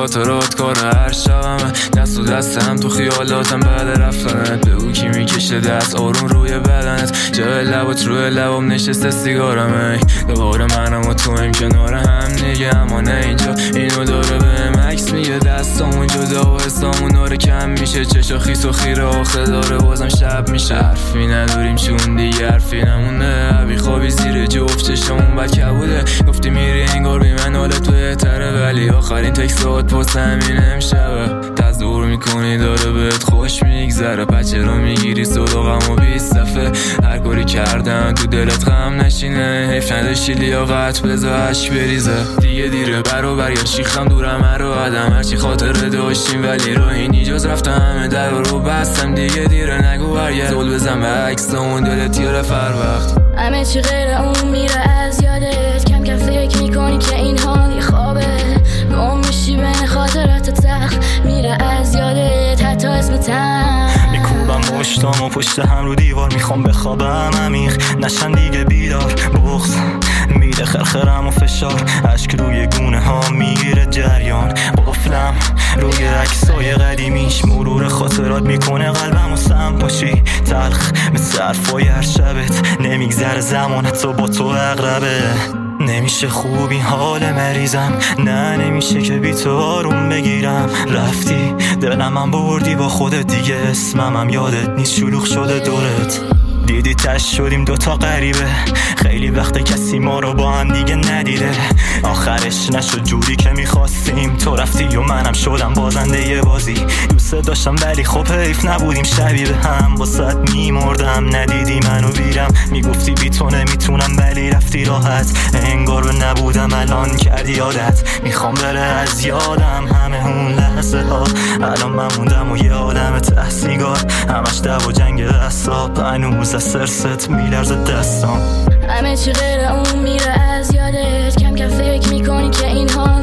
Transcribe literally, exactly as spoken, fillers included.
خاطرات کار هر شبمه، دست و دست هم تو خیالاتم بعد رفتنت. بگو کی میکشه دست آروم روی بدنت، جای لبات روی لبام نشسته سیگارمه. دوباره منم و تو هم کنار هم دیگه، اما نه اینجا اینو داره بهم عکس میگه. دستامون جدا و حسامون داره کم میشه، چشا خیس و خیره آخه داره بازم شب میشه. حرفی نداریم چون دیگه حرفی نمونه، عبی خوابی زیر جفت چشامون بد کبوده. گفتی میری انگار بی من حالت بهتره، ولی آخرین تکسات پاس همین امشبه. تظاهر میکنی داره بهت خوش میگذره، بچه رو میگیری صداقم و بیست صفحه. هر کاری کردن تو دلت غم نشینه، حیف نداشتی لیاقت بذار عشق بریزه. دیگه دیره برو برگرد شیخم دورم هر آدم، هرچی خاطره داشتیم ولی راهی جز رفتم همه در رو بستم. دیگه دیره نگو برگرد زل بزن به عکسامون، دلت یاره فر وقت همه چی غیر اون میره از یادت. کم کم فکر میکنی که این حال یه خوابه، گم میشی بین خاطرات تخت میره از یادت حتی اسمتم. میکوبم مشتام و پشت هم رو دیوار، میخوام بخوابم عمیق نشم دیگه بیدار. بغض میده خرخرم و فشار، عشق روی گونه ها میگیره جریان. قفلم روی عکسای قدیمیش، مرور خاطرات میکنه قلبم و سم پاشی. تلخ مثل حرفای هر شبت، نمیگذره زمان حتی با تو اقربه. نمیشه خوب این حال مریضم، نه نمیشه که بی تو آروم بگیرم. رفتی دلم من بردی با خودت، دیگه اسمم هم یادت نیست شلوغ شده دورت. دیدی تش شدیم دوتا غریبه، خیلی وقت کسی ما رو با هم دیگه ندیده. آخرش نشد جوری که میخواستیم، تو رفتی و منم شدم بازنده یه بازی. دوست داشتم ولی خب حیف نبودیم شبیه به هم، واسط میمردم ندیدی منو بیرم. میگفتی بی تو نمیتونم ولی رفتی راحت، انگار به نبودم الان کردی عادت. میخوام بره از یادم همه اون لحظه ها، الان من موندم و یه عالم ته سیگار. همش دعوا جنگ دستاب، هنوز از سرست میلرزه دستام. همه چی غیر اون میره از یادت، کم کم فکر میکنی که این حال